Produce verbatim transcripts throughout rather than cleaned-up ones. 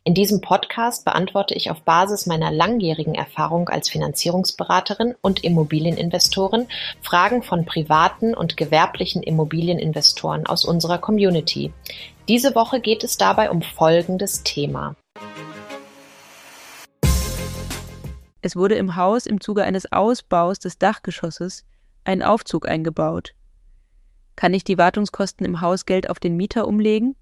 In diesem Podcast beantworte ich auf Basis meiner langjährigen Erfahrung als Finanzierungsberaterin und Immobilieninvestorin Fragen von privaten und gewerblichen Immobilieninvestoren aus unserer Community. Diese Woche geht es dabei um folgendes Thema. Es wurde im Haus im Zuge eines Ausbaus des Dachgeschosses ein Aufzug eingebaut. Kann ich die Wartungskosten im Hausgeld auf den Mieter umlegen?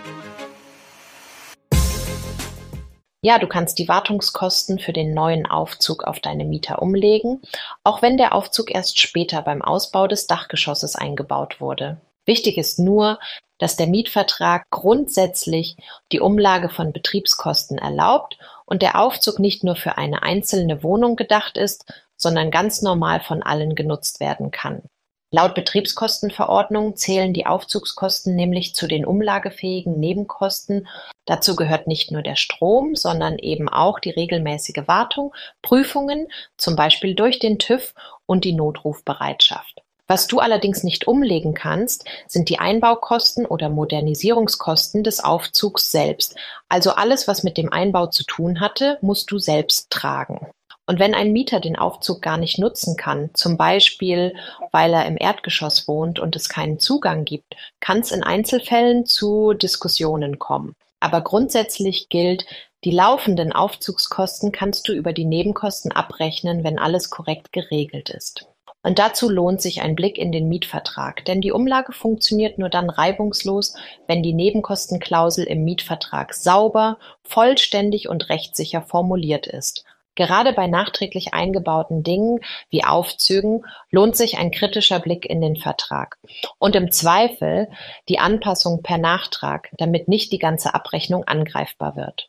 Ja, du kannst die Wartungskosten für den neuen Aufzug auf deine Mieter umlegen, auch wenn der Aufzug erst später beim Ausbau des Dachgeschosses eingebaut wurde. Wichtig ist nur, dass der Mietvertrag grundsätzlich die Umlage von Betriebskosten erlaubt und der Aufzug nicht nur für eine einzelne Wohnung gedacht ist, sondern ganz normal von allen genutzt werden kann. Laut Betriebskostenverordnung zählen die Aufzugskosten nämlich zu den umlagefähigen Nebenkosten. Dazu gehört nicht nur der Strom, sondern eben auch die regelmäßige Wartung, Prüfungen, zum Beispiel durch den TÜV und die Notrufbereitschaft. Was du allerdings nicht umlegen kannst, sind die Einbaukosten oder Modernisierungskosten des Aufzugs selbst. Also alles, was mit dem Einbau zu tun hatte, musst du selbst tragen. Und wenn ein Mieter den Aufzug gar nicht nutzen kann, zum Beispiel weil er im Erdgeschoss wohnt und es keinen Zugang gibt, kann es in Einzelfällen zu Diskussionen kommen. Aber grundsätzlich gilt, die laufenden Aufzugskosten kannst du über die Nebenkosten abrechnen, wenn alles korrekt geregelt ist. Und dazu lohnt sich ein Blick in den Mietvertrag, denn die Umlage funktioniert nur dann reibungslos, wenn die Nebenkostenklausel im Mietvertrag sauber, vollständig und rechtssicher formuliert ist. Gerade bei nachträglich eingebauten Dingen wie Aufzügen lohnt sich ein kritischer Blick in den Vertrag und im Zweifel die Anpassung per Nachtrag, damit nicht die ganze Abrechnung angreifbar wird.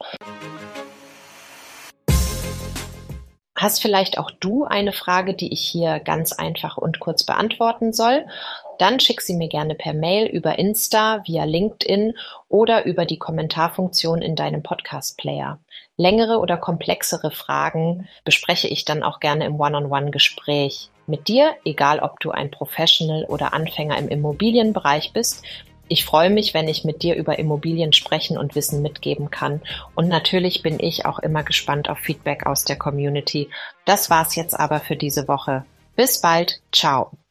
Hast vielleicht auch du eine Frage, die ich hier ganz einfach und kurz beantworten soll? Dann schick sie mir gerne per Mail, über Insta, via LinkedIn oder über die Kommentarfunktion in deinem Podcast-Player. Längere oder komplexere Fragen bespreche ich dann auch gerne im One-on-One-Gespräch mit dir, egal ob du ein Professional oder Anfänger im Immobilienbereich bist. Ich freue mich, wenn ich mit dir über Immobilien sprechen und Wissen mitgeben kann. Und natürlich bin ich auch immer gespannt auf Feedback aus der Community. Das war's jetzt aber für diese Woche. Bis bald. Ciao.